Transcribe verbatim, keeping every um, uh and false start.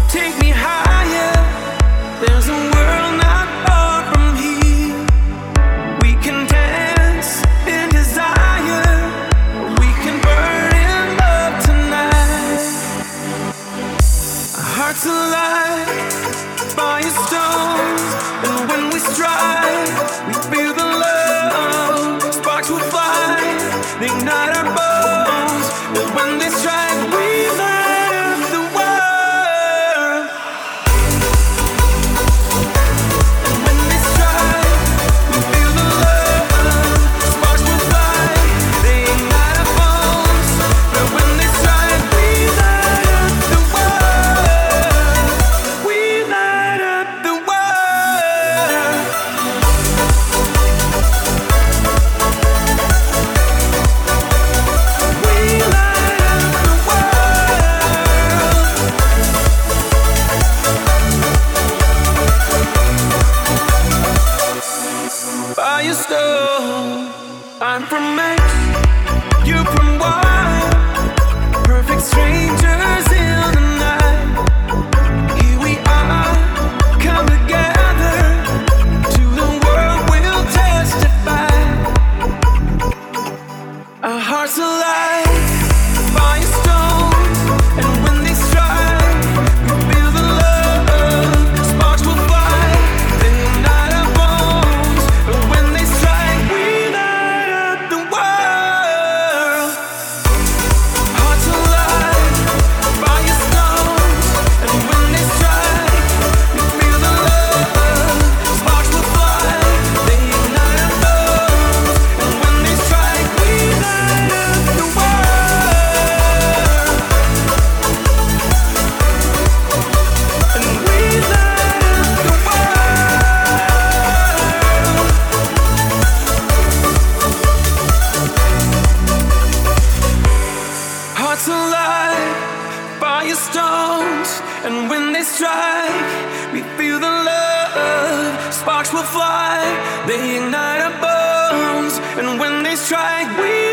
Take me higher. There's a world not far from here. We can dance in desire. We can burn in love tonight. Our hearts alive, firestones, and when we strike, we feel the love. Sparks will fly, they ignite our bones. And when they strike, we light up the world. And when they strike, we feel the love. Sparks will fly, they ignite our bones. But when they strike, we light up the world. We light up the world. We light up the world. Firestone, I'm from X, you from Y. Perfect strangers in the night. Here we are, come together. To the world we'll testify. Our hearts alive, firestones, and when they strike, we feel the love. Sparks will fly, they ignite our bones. And when they strike, we light up the world. Hearts alive, firestones, and when they strike, we feel the love. Sparks will fly, they ignite our bones. And when they strike, we light up the world. And we light up the world. Hearts alive, firestones, and when they strike, we feel the love. Sparks will fly, they ignite our bones, and when they strike, we